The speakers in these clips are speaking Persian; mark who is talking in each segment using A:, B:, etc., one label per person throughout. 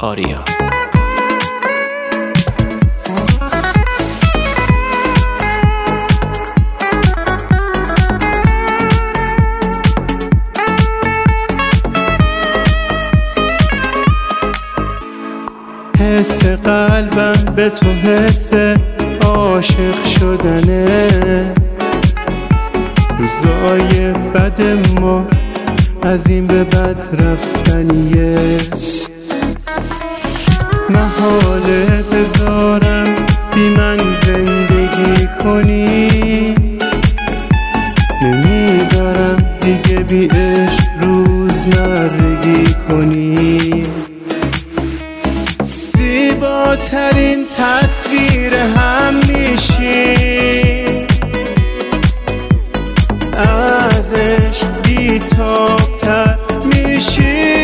A: آریا.
B: حس قلبم به تو حس عاشق شدنه، روزای بد ما از این به بد رفتنیه. محاله بذارم بی من زندگی کنی، نمیذارم دیگه بی عشق روزمرگی کنی. زیباترین تصویر هم میشی، ازش بی‌تاب‌تر میشی.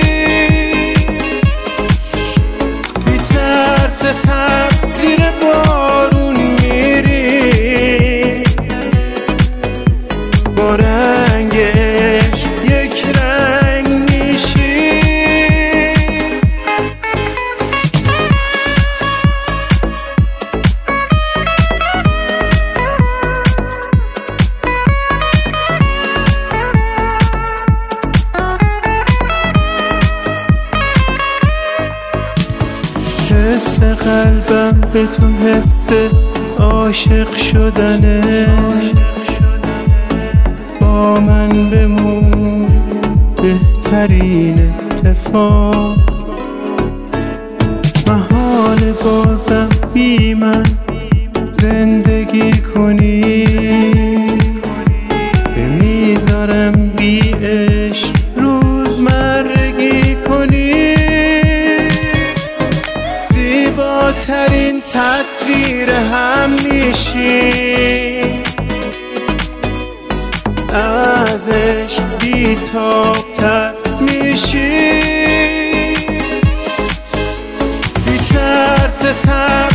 B: بی ترس تر زیر بارون میری، با رنگش یک رنگ میشی. حس قلبم به تو حس عاشق شدنه، با من بمون بهترین اتفاق. محال بازم بی من زندگی کنی، نمیذارم بی عشق روزمرگی کنی. زیباترین تصویر هم میشی، ازش بی‌تاب‌تر میشی. بی ترس تر